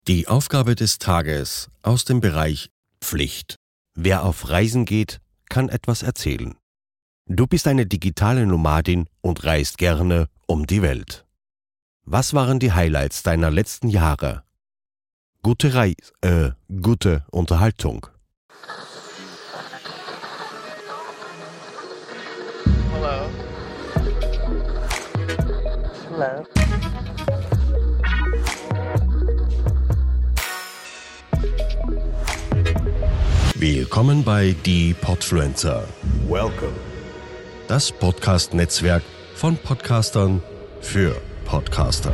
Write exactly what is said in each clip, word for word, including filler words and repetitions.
Die Aufgabe des Tages aus dem Bereich Pflicht. Wer auf Reisen geht, kann etwas erzählen. Du bist eine digitale Nomadin und reist gerne um die Welt. Was waren die Highlights deiner letzten Jahre? Gute Reis, äh, gute Unterhaltung. Hello. Hello. Willkommen bei Die Podfluencer. Welcome. Das Podcast-Netzwerk von Podcastern für Podcaster.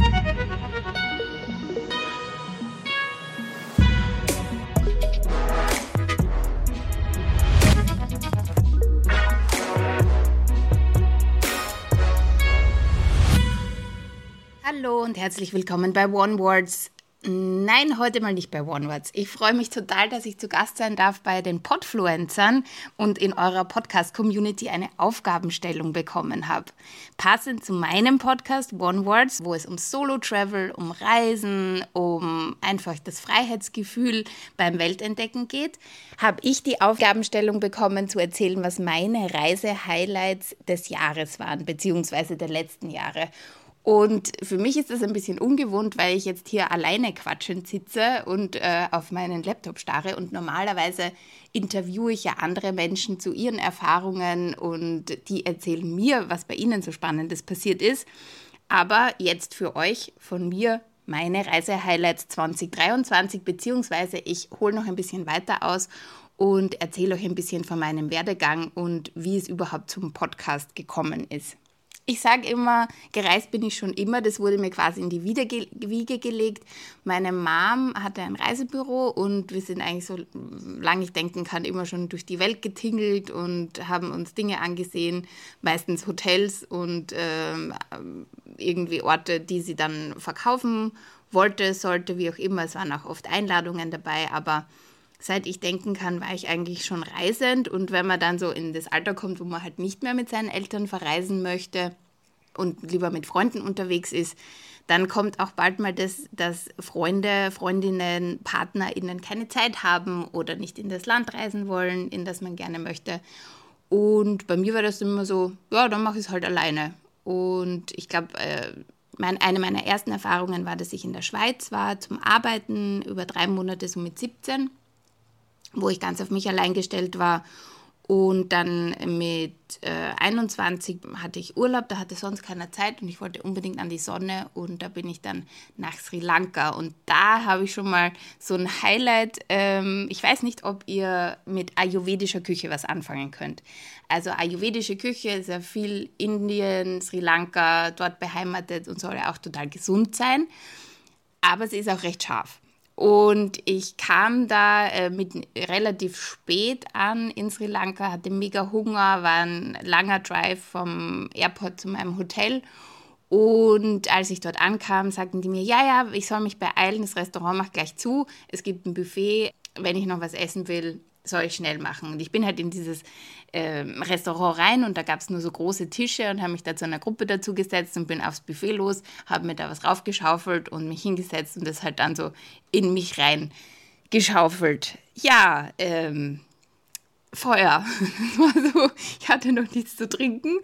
Hallo und herzlich willkommen bei OneWords. Nein, heute mal nicht bei OneWords. Ich freue mich total, dass ich zu Gast sein darf bei den Podfluencern und in eurer Podcast-Community eine Aufgabenstellung bekommen habe. Passend zu meinem Podcast OneWords, wo es um Solo-Travel, um Reisen, um einfach das Freiheitsgefühl beim Weltentdecken geht, habe ich die Aufgabenstellung bekommen, zu erzählen, was meine Reise-Highlights des Jahres waren, beziehungsweise der letzten Jahre. Und für mich ist das ein bisschen ungewohnt, weil ich jetzt hier alleine quatschend sitze und äh, auf meinen Laptop starre. Und normalerweise interviewe ich ja andere Menschen zu ihren Erfahrungen und die erzählen mir, was bei ihnen so Spannendes passiert ist. Aber jetzt für euch von mir meine Reise-Highlights zwanzig dreiundzwanzig, beziehungsweise ich hole noch ein bisschen weiter aus und erzähle euch ein bisschen von meinem Werdegang und wie es überhaupt zum Podcast gekommen ist. Ich sage immer, gereist bin ich schon immer, das wurde mir quasi in die Wiege gelegt. Meine Mom hatte ein Reisebüro und wir sind eigentlich so, lange ich denken kann, immer schon durch die Welt getingelt und haben uns Dinge angesehen, meistens Hotels und ähm, irgendwie Orte, die sie dann verkaufen wollte, sollte, wie auch immer. Es waren auch oft Einladungen dabei, aber seit ich denken kann, war ich eigentlich schon reisend. Und wenn man dann so in das Alter kommt, wo man halt nicht mehr mit seinen Eltern verreisen möchte und lieber mit Freunden unterwegs ist, dann kommt auch bald mal das, dass Freunde, Freundinnen, PartnerInnen keine Zeit haben oder nicht in das Land reisen wollen, in das man gerne möchte. Und bei mir war das immer so, ja, dann mache ich es halt alleine. Und ich glaube, äh, Mein, eine meiner ersten Erfahrungen war, dass ich in der Schweiz war zum Arbeiten, über drei Monate, so mit siebzehn, wo ich ganz auf mich allein gestellt war. Und dann mit äh, einundzwanzig hatte ich Urlaub, da hatte sonst keiner Zeit und ich wollte unbedingt an die Sonne und da bin ich dann nach Sri Lanka. Und da habe ich schon mal so ein Highlight, ähm, ich weiß nicht, ob ihr mit ayurvedischer Küche was anfangen könnt. Also ayurvedische Küche ist ja viel Indien, Sri Lanka, dort beheimatet und soll ja auch total gesund sein, aber sie ist auch recht scharf. Und ich kam da äh, mit relativ spät an in Sri Lanka, hatte mega Hunger, war ein langer Drive vom Airport zu meinem Hotel. Und als ich dort ankam, sagten die mir, ja, ja, ich soll mich beeilen, das Restaurant macht gleich zu, es gibt ein Buffet, wenn ich noch was essen will, soll ich schnell machen. Und ich bin halt in dieses äh, Restaurant rein und da gab es nur so große Tische und habe mich da zu einer Gruppe dazu gesetzt und bin aufs Buffet los, habe mir da was raufgeschaufelt und mich hingesetzt und das halt dann so in mich rein geschaufelt. Ja, ähm, Feuer. Das war so, ich hatte noch nichts zu trinken.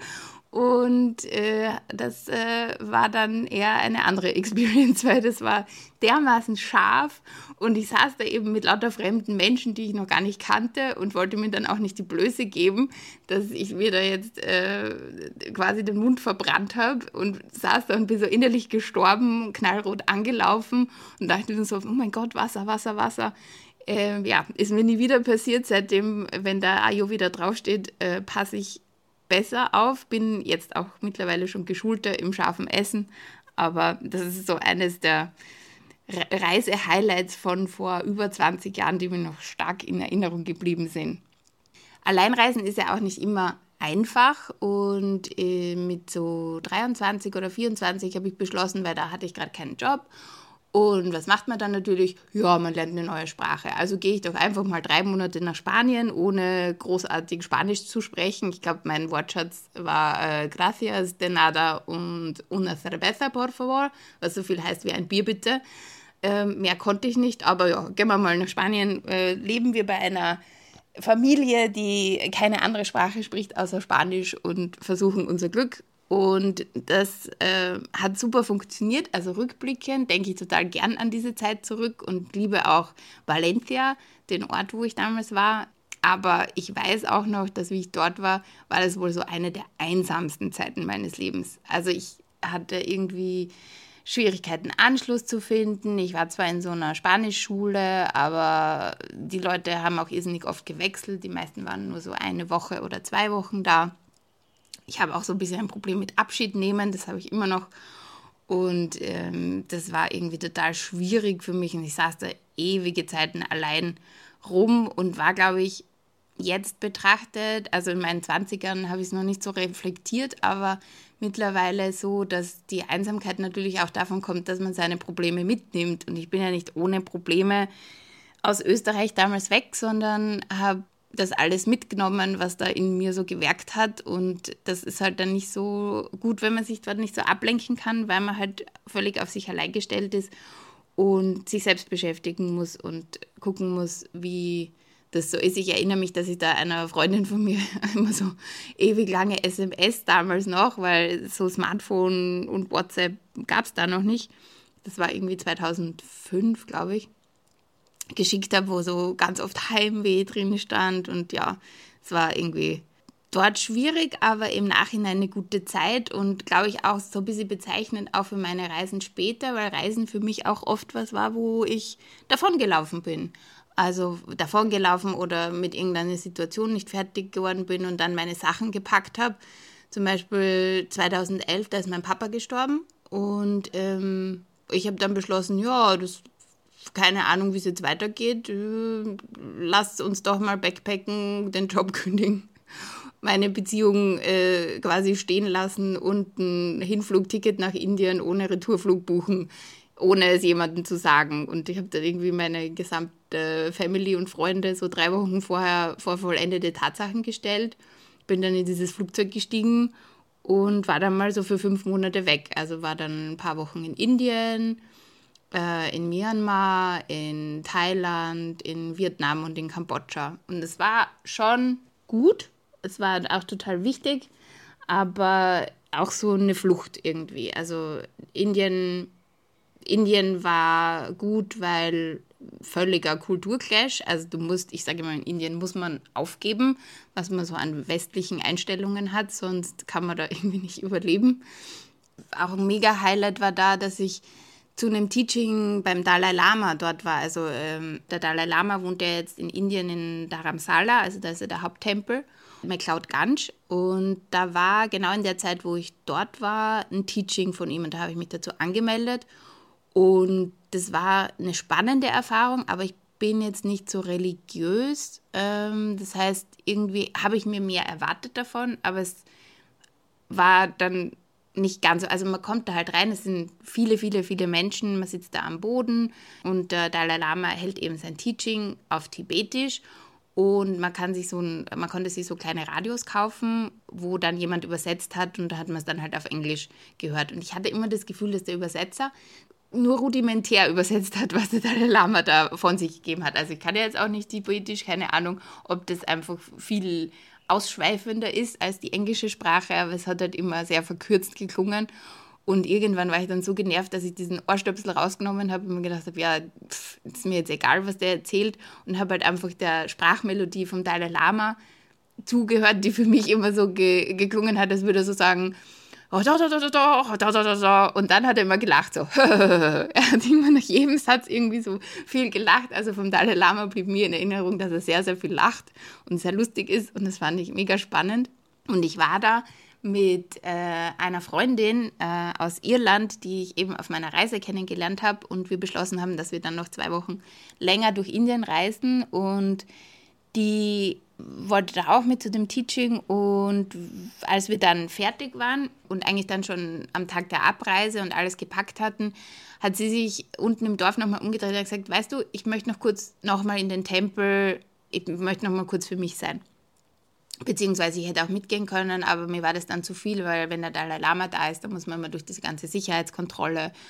Und äh, das äh, war dann eher eine andere Experience, weil das war dermaßen scharf und ich saß da eben mit lauter fremden Menschen, die ich noch gar nicht kannte und wollte mir dann auch nicht die Blöße geben, dass ich mir da jetzt äh, quasi den Mund verbrannt habe und saß da und bin so innerlich gestorben, knallrot angelaufen und dachte mir so, oh mein Gott, Wasser, Wasser, Wasser. Äh, ja, ist mir nie wieder passiert, seitdem, wenn da Ayurveda draufsteht, äh, passe ich besser auf, bin jetzt auch mittlerweile schon geschulter im scharfen Essen, aber das ist so eines der Re- Reise-Highlights von vor über zwanzig Jahren, die mir noch stark in Erinnerung geblieben sind. Alleinreisen ist ja auch nicht immer einfach und äh, mit so dreiundzwanzig oder vierundzwanzig habe ich beschlossen, weil da hatte ich gerade keinen Job. Und was macht man dann natürlich? Ja, man lernt eine neue Sprache. Also gehe ich doch einfach mal drei Monate nach Spanien, ohne großartig Spanisch zu sprechen. Ich glaube, mein Wortschatz war äh, gracias, de nada und una cerveza, por favor, was so viel heißt wie ein Bier bitte. Ähm, mehr konnte ich nicht, aber ja, gehen wir mal nach Spanien. Äh, leben wir bei einer Familie, die keine andere Sprache spricht außer Spanisch und versuchen unser Glück. Und das äh, hat super funktioniert. Also rückblickend denke ich total gern an diese Zeit zurück und liebe auch Valencia, den Ort, wo ich damals war. Aber ich weiß auch noch, dass wie ich dort war, war das wohl so eine der einsamsten Zeiten meines Lebens. Also ich hatte irgendwie Schwierigkeiten, Anschluss zu finden. Ich war zwar in so einer Spanischschule, aber die Leute haben auch irrsinnig oft gewechselt. Die meisten waren nur so eine Woche oder zwei Wochen da. Ich habe auch so ein bisschen ein Problem mit Abschied nehmen, das habe ich immer noch. Und ähm, das war irgendwie total schwierig für mich. Und ich saß da ewige Zeiten allein rum und war, glaube ich, jetzt betrachtet, also in meinen Zwanzigern habe ich es noch nicht so reflektiert, aber mittlerweile so, dass die Einsamkeit natürlich auch davon kommt, dass man seine Probleme mitnimmt. Und ich bin ja nicht ohne Probleme aus Österreich damals weg, sondern habe das alles mitgenommen, was da in mir so gewerkt hat. Und das ist halt dann nicht so gut, wenn man sich dort nicht so ablenken kann, weil man halt völlig auf sich allein gestellt ist und sich selbst beschäftigen muss und gucken muss, wie das so ist. Ich erinnere mich, dass ich da einer Freundin von mir immer so ewig lange S M S damals noch, weil so Smartphone und WhatsApp gab es da noch nicht. Das war irgendwie zweitausendfünf, glaube ich, geschickt habe, wo so ganz oft Heimweh drin stand. Und ja, es war irgendwie dort schwierig, aber im Nachhinein eine gute Zeit und glaube ich auch so ein bisschen bezeichnend auch für meine Reisen später, weil Reisen für mich auch oft was war, wo ich davongelaufen bin. Also davongelaufen oder mit irgendeiner Situation nicht fertig geworden bin und dann meine Sachen gepackt habe. Zum Beispiel zweitausendelf, da ist mein Papa gestorben und ähm, ich habe dann beschlossen, ja, das keine Ahnung, wie es jetzt weitergeht. Äh, lasst uns doch mal backpacken, den Job kündigen, meine Beziehung äh, quasi stehen lassen und ein Hinflugticket nach Indien ohne Retourflug buchen, ohne es jemandem zu sagen. Und ich habe dann irgendwie meine gesamte Family und Freunde so drei Wochen vorher vor vollendete Tatsachen gestellt. Bin dann in dieses Flugzeug gestiegen und war dann mal so für fünf Monate weg. Also war dann ein paar Wochen in Indien, äh, in Myanmar, in Thailand, in Vietnam und in Kambodscha. Und es war schon gut. Es war auch total wichtig, aber auch so eine Flucht irgendwie. Also Indien... Indien war gut, weil völliger Kulturclash. Also du musst, ich sage mal, in Indien muss man aufgeben, was man so an westlichen Einstellungen hat, sonst kann man da irgendwie nicht überleben. Auch ein Mega-Highlight war da, dass ich zu einem Teaching beim Dalai Lama dort war. Also ähm, der Dalai Lama wohnt ja jetzt in Indien in Dharamsala, also da ist ja der Haupttempel, McLeod Ganj. Und da war genau in der Zeit, wo ich dort war, ein Teaching von ihm und da habe ich mich dazu angemeldet. Und das war eine spannende Erfahrung, aber ich bin jetzt nicht so religiös. Ähm, das heißt, irgendwie habe ich mir mehr erwartet davon, aber es war dann nicht ganz so. Also man kommt da halt rein, es sind viele, viele, viele Menschen, man sitzt da am Boden und der Dalai Lama hält eben sein Teaching auf Tibetisch und man kann sich so ein, man konnte sich so kleine Radios kaufen, wo dann jemand übersetzt hat und da hat man es dann halt auf Englisch gehört. Und ich hatte immer das Gefühl, dass der Übersetzer nur rudimentär übersetzt hat, was der Dalai Lama da von sich gegeben hat. Also ich kann ja jetzt auch nicht Tibetisch, keine Ahnung, ob das einfach viel ausschweifender ist als die englische Sprache, aber es hat halt immer sehr verkürzt geklungen. Und irgendwann war ich dann so genervt, dass ich diesen Ohrstöpsel rausgenommen habe und mir gedacht habe, ja, pff, ist mir jetzt egal, was der erzählt. Und habe halt einfach der Sprachmelodie vom Dalai Lama zugehört, die für mich immer so ge- geklungen hat, als würde er so sagen, oh, da, da, da, da, da, da, da, da. Und dann hat er immer gelacht, so. Er hat immer nach jedem Satz irgendwie so viel gelacht. Also vom Dalai Lama blieb mir in Erinnerung, dass er sehr, sehr viel lacht und sehr lustig ist. Und das fand ich mega spannend. Und ich war da mit äh, einer Freundin äh, aus Irland, die ich eben auf meiner Reise kennengelernt habe. Und wir beschlossen haben, dass wir dann noch zwei Wochen länger durch Indien reisen. Und die wollte da auch mit zu dem Teaching und als wir dann fertig waren und eigentlich dann schon am Tag der Abreise und alles gepackt hatten, hat sie sich unten im Dorf nochmal umgedreht und gesagt, weißt du, ich möchte noch kurz nochmal in den Tempel, ich möchte nochmal kurz für mich sein. Beziehungsweise ich hätte auch mitgehen können, aber mir war das dann zu viel, weil wenn der Dalai Lama da ist, dann muss man immer durch diese ganze Sicherheitskontrolle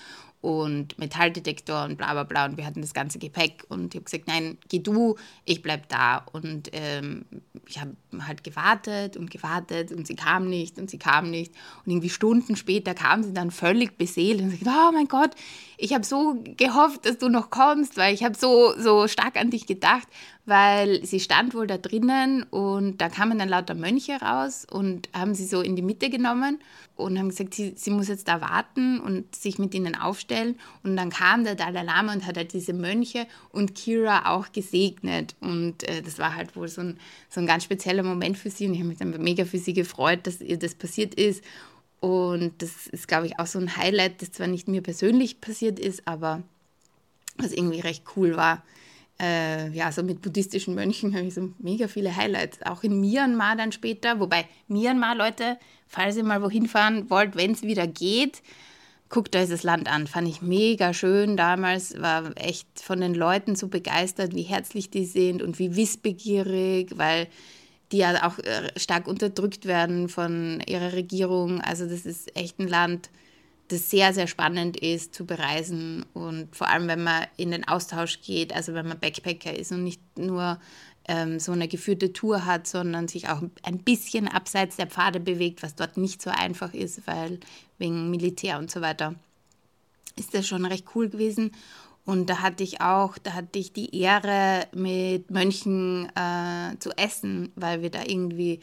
und Metalldetektor und bla bla bla und wir hatten das ganze Gepäck und ich habe gesagt, nein, geh du, ich bleib da und ähm, ich habe halt gewartet und gewartet und sie kam nicht und sie kam nicht und irgendwie Stunden später kam sie dann völlig beseelt und sagt, oh mein Gott, ich habe so gehofft, dass du noch kommst, weil ich habe so, so stark an dich gedacht, weil sie stand wohl da drinnen und da kamen dann lauter Mönche raus und haben sie so in die Mitte genommen und haben gesagt, sie, sie muss jetzt da warten und sich mit ihnen aufstellen. Und dann kam der Dalai Lama und hat halt diese Mönche und Kira auch gesegnet. Und äh, das war halt wohl so ein, so ein ganz spezieller Moment für sie. Und ich habe mich dann mega für sie gefreut, dass ihr das passiert ist. Und das ist, glaube ich, auch so ein Highlight, das zwar nicht mir persönlich passiert ist, aber was irgendwie recht cool war. Äh, ja, so mit buddhistischen Mönchen habe ich so mega viele Highlights. Auch in Myanmar dann später. Wobei Myanmar, Leute, falls ihr mal wohin fahren wollt, wenn es wieder geht, guckt euch das Land an. Fand ich mega schön damals. War echt von den Leuten so begeistert, wie herzlich die sind und wie wissbegierig, weil die ja auch stark unterdrückt werden von ihrer Regierung. Also das ist echt ein Land, das sehr, sehr spannend ist zu bereisen und vor allem, wenn man in den Austausch geht, also wenn man Backpacker ist und nicht nur ähm, so eine geführte Tour hat, sondern sich auch ein bisschen abseits der Pfade bewegt, was dort nicht so einfach ist, weil wegen Militär und so weiter ist das schon recht cool gewesen. Und da hatte ich auch, da hatte ich die Ehre, mit Mönchen äh, zu essen, weil wir da irgendwie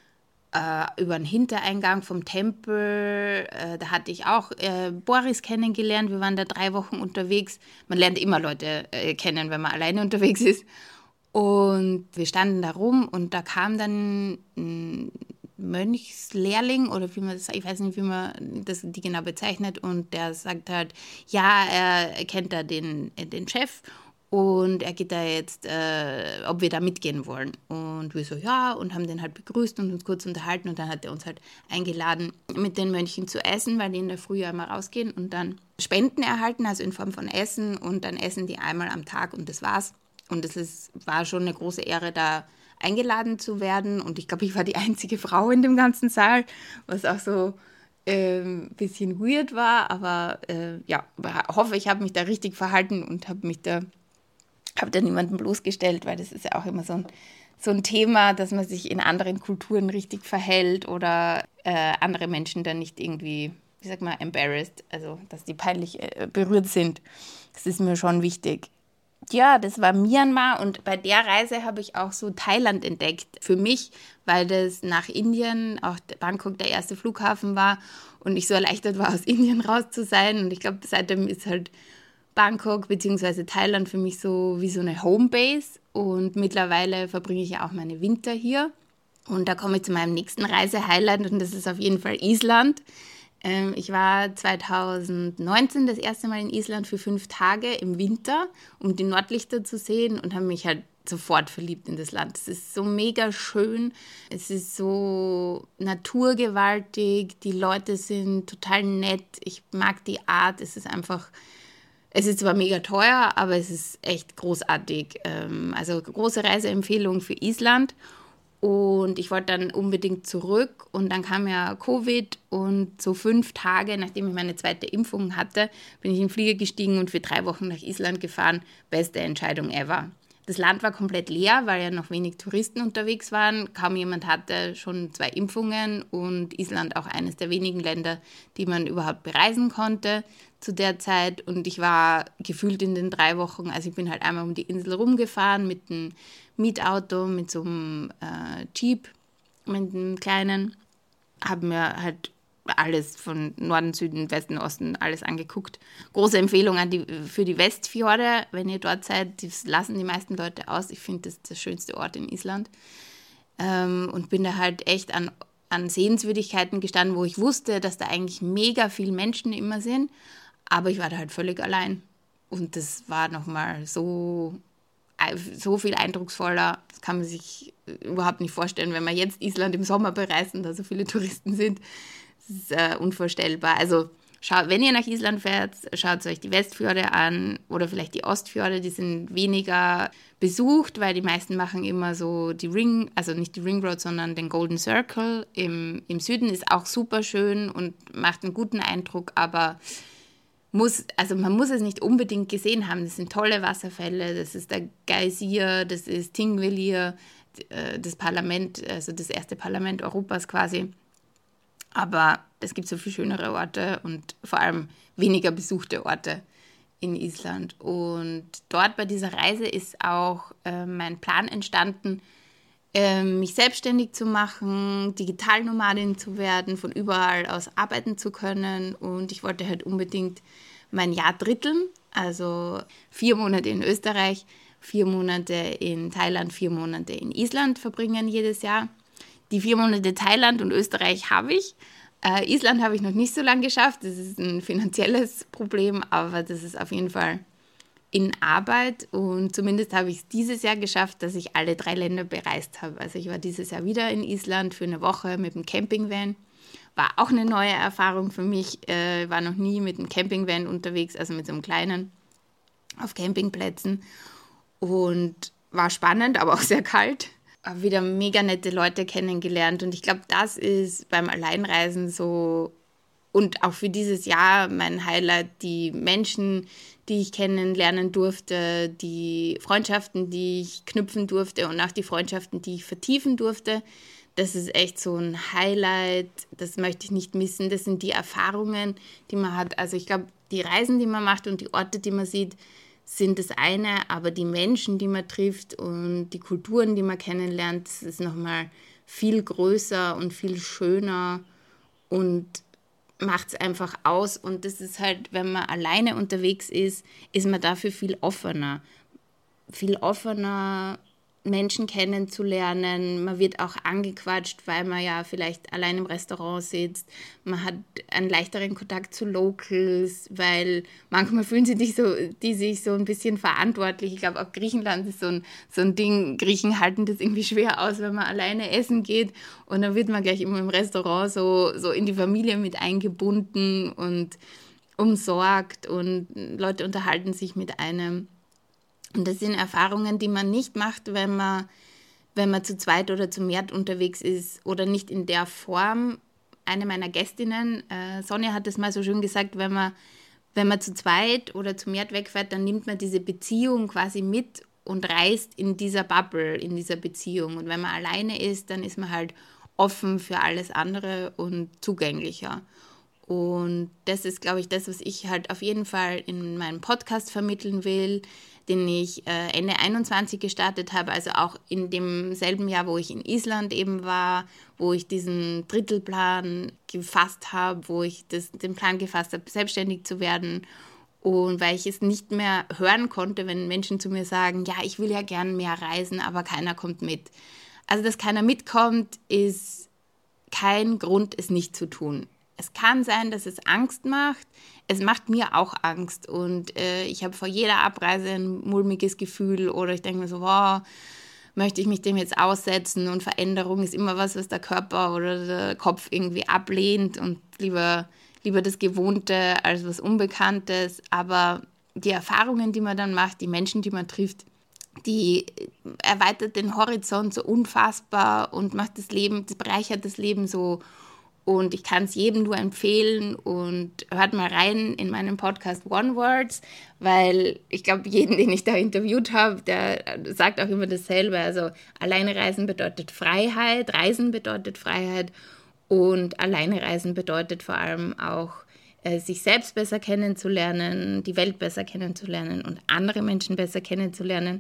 äh, über den Hintereingang vom Tempel, äh, da hatte ich auch äh, Boris kennengelernt. Wir waren da drei Wochen unterwegs. Man lernt immer Leute äh, kennen, wenn man alleine unterwegs ist. Und wir standen da rum und da kam dann ein Mönchslehrling oder wie man das, ich weiß nicht, wie man das die genau bezeichnet, und der sagt halt, ja, er kennt da den, den Chef und er geht da jetzt, äh, ob wir da mitgehen wollen. Und wir so, ja, und haben den halt begrüßt und uns kurz unterhalten und dann hat er uns halt eingeladen, mit den Mönchen zu essen, weil die in der Früh ja immer rausgehen und dann Spenden erhalten, also in Form von Essen, und dann essen die einmal am Tag und das war's. Und es ist, war schon eine große Ehre, da eingeladen zu werden. Und ich glaube, ich war die einzige Frau in dem ganzen Saal, was auch so ein ähm, bisschen weird war. Aber äh, ja, hoffe, ich habe mich da richtig verhalten und habe mich da, habe da niemanden bloßgestellt, weil das ist ja auch immer so ein, so ein Thema, dass man sich in anderen Kulturen richtig verhält oder äh, andere Menschen dann nicht irgendwie, wie sagt man, embarrassed, also dass die peinlich äh, berührt sind. Das ist mir schon wichtig. Ja, das war Myanmar, und bei der Reise habe ich auch so Thailand entdeckt für mich, weil das nach Indien, auch Bangkok der erste Flughafen war und ich so erleichtert war, aus Indien raus zu sein. Und ich glaube, seitdem ist halt Bangkok bzw. Thailand für mich so wie so eine Homebase, und mittlerweile verbringe ich ja auch meine Winter hier. Und da komme ich zu meinem nächsten Reisehighlight, und das ist auf jeden Fall Island. Ich war zweitausendneunzehn das erste Mal in Island für fünf Tage im Winter, um die Nordlichter zu sehen, und habe mich halt sofort verliebt in das Land. Es ist so mega schön, es ist so naturgewaltig, die Leute sind total nett, ich mag die Art, es ist einfach, es ist zwar mega teuer, aber es ist echt großartig. Also große Reiseempfehlung für Island. Und ich wollte dann unbedingt zurück, und dann kam ja Covid, und so fünf Tage, nachdem ich meine zweite Impfung hatte, bin ich in den Flieger gestiegen und für drei Wochen nach Island gefahren. Beste Entscheidung ever. Das Land war komplett leer, weil ja noch wenig Touristen unterwegs waren. Kaum jemand hatte schon zwei Impfungen, und Island auch eines der wenigen Länder, die man überhaupt bereisen konnte zu der Zeit. Und ich war gefühlt in den drei Wochen, also ich bin halt einmal um die Insel rumgefahren mit einem Mietauto, mit so einem äh, Jeep, mit einem kleinen, habe mir halt alles von Norden, Süden, Westen, Osten, alles angeguckt. Große Empfehlung an die, für die Westfjorde, wenn ihr dort seid, das lassen die meisten Leute aus. Ich finde, das ist der schönste Ort in Island. Ähm, und bin da halt echt an, an Sehenswürdigkeiten gestanden, wo ich wusste, dass da eigentlich mega viele Menschen immer sind, aber ich war da halt völlig allein. Und das war nochmal so, so viel eindrucksvoller. Das kann man sich überhaupt nicht vorstellen, wenn man jetzt Island im Sommer bereist und da so viele Touristen sind. Das ist äh, unvorstellbar. Also schaut, wenn ihr nach Island fährt, schaut euch die Westfjorde an oder vielleicht die Ostfjorde. Die sind weniger besucht, weil die meisten machen immer so die Ring, also nicht die Ring Road, sondern den Golden Circle. Im, im Süden ist auch super schön und macht einen guten Eindruck, aber muss, also man muss es nicht unbedingt gesehen haben. Das sind tolle Wasserfälle, das ist der Geysir, das ist Thingvellir, das Parlament, also das erste Parlament Europas quasi. Aber es gibt so viel schönere Orte und vor allem weniger besuchte Orte in Island. Und dort bei dieser Reise ist auch äh, mein Plan entstanden, äh, mich selbstständig zu machen, Digitalnomadin zu werden, von überall aus arbeiten zu können. Und ich wollte halt unbedingt mein Jahr dritteln, also vier Monate in Österreich, vier Monate in Thailand, vier Monate in Island verbringen jedes Jahr. Die vier Monate Thailand und Österreich habe ich. Äh, Island habe ich noch nicht so lange geschafft. Das ist ein finanzielles Problem, aber das ist auf jeden Fall in Arbeit. Und zumindest habe ich es dieses Jahr geschafft, dass ich alle drei Länder bereist habe. Also ich war dieses Jahr wieder in Island für eine Woche mit dem Campingvan. War auch eine neue Erfahrung für mich. Ich äh, war noch nie mit einem Campingvan unterwegs, also mit so einem kleinen, auf Campingplätzen. Und war spannend, aber auch sehr kalt. Habe wieder mega nette Leute kennengelernt. Und ich glaube, das ist beim Alleinreisen so und auch für dieses Jahr mein Highlight, die Menschen, die ich kennenlernen durfte, die Freundschaften, die ich knüpfen durfte und auch die Freundschaften, die ich vertiefen durfte. Das ist echt so ein Highlight, das möchte ich nicht missen. Das sind die Erfahrungen, die man hat. Also ich glaube, die Reisen, die man macht und die Orte, die man sieht, sind das eine, aber die Menschen, die man trifft und die Kulturen, die man kennenlernt, das ist nochmal viel größer und viel schöner und macht es einfach aus. Und das ist halt, wenn man alleine unterwegs ist, ist man dafür viel offener. Viel offener, Menschen kennenzulernen. Man wird auch angequatscht, weil man ja vielleicht allein im Restaurant sitzt. Man hat einen leichteren Kontakt zu Locals, weil manchmal fühlen sie sich so, die sich so ein bisschen verantwortlich. Ich glaube, auch Griechenland ist so ein, so ein Ding. Griechen halten das irgendwie schwer aus, wenn man alleine essen geht. Und dann wird man gleich immer im Restaurant so, so in die Familie mit eingebunden und umsorgt und Leute unterhalten sich mit einem. Und das sind Erfahrungen, die man nicht macht, wenn man, wenn man zu zweit oder zu mehr unterwegs ist oder nicht in der Form. Eine meiner Gästinnen, äh, Sonja, hat das mal so schön gesagt, wenn man, wenn man zu zweit oder zu mehr wegfährt, dann nimmt man diese Beziehung quasi mit und reist in dieser Bubble, in dieser Beziehung. Und wenn man alleine ist, dann ist man halt offen für alles andere und zugänglicher. Und das ist, glaube ich, das, was ich halt auf jeden Fall in meinem Podcast vermitteln will, den ich äh, Ende einundzwanzig gestartet habe, also auch in demselben Jahr, wo ich in Island eben war, wo ich diesen Drittelplan gefasst habe, wo ich das, den Plan gefasst habe, selbstständig zu werden. Und weil ich es nicht mehr hören konnte, wenn Menschen zu mir sagen, ja, ich will ja gern mehr reisen, aber keiner kommt mit. Also, dass keiner mitkommt, ist kein Grund, es nicht zu tun. Es kann sein, dass es Angst macht. Es macht mir auch Angst und äh, ich habe vor jeder Abreise ein mulmiges Gefühl oder ich denke mir so, wow, möchte ich mich dem jetzt aussetzen und Veränderung ist immer was, was der Körper oder der Kopf irgendwie ablehnt und lieber, lieber das Gewohnte als was Unbekanntes. Aber die Erfahrungen, die man dann macht, die Menschen, die man trifft, die erweitert den Horizont so unfassbar und macht das Leben, das bereichert das Leben so. Und ich kann es jedem nur empfehlen und hört mal rein in meinen Podcast One Words, weil ich glaube, jeden, den ich da interviewt habe, der sagt auch immer dasselbe. Also alleine reisen bedeutet Freiheit, Reisen bedeutet Freiheit und alleine reisen bedeutet vor allem auch, äh, sich selbst besser kennenzulernen, die Welt besser kennenzulernen und andere Menschen besser kennenzulernen.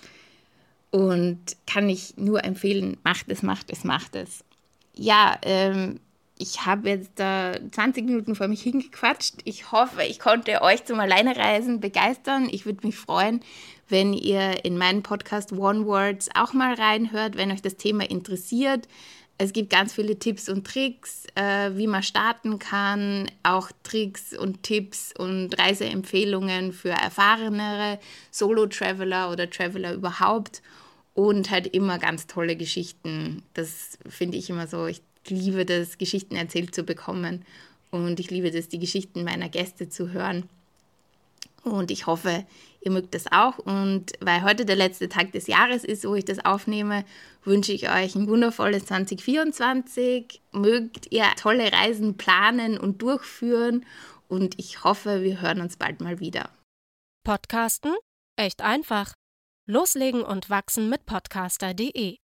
Und kann ich nur empfehlen, macht es, macht es, macht es. Ja, ähm, ich habe jetzt da zwanzig Minuten vor mich hingequatscht. Ich hoffe, ich konnte euch zum Alleinereisen begeistern. Ich würde mich freuen, wenn ihr in meinen Podcast One Words auch mal reinhört, wenn euch das Thema interessiert. Es gibt ganz viele Tipps und Tricks, äh, wie man starten kann, auch Tricks und Tipps und Reiseempfehlungen für erfahrenere Solo-Traveler oder Traveler überhaupt und halt immer ganz tolle Geschichten. Das finde ich immer so, ich liebe das, Geschichten erzählt zu bekommen und ich liebe das, die Geschichten meiner Gäste zu hören. Und ich hoffe, ihr mögt das auch. Und weil heute der letzte Tag des Jahres ist, wo ich das aufnehme, wünsche ich euch ein wundervolles zwanzig vierundzwanzig. Mögt ihr tolle Reisen planen und durchführen und ich hoffe, wir hören uns bald mal wieder. Podcasten? Echt einfach. Loslegen und wachsen mit podcaster punkt de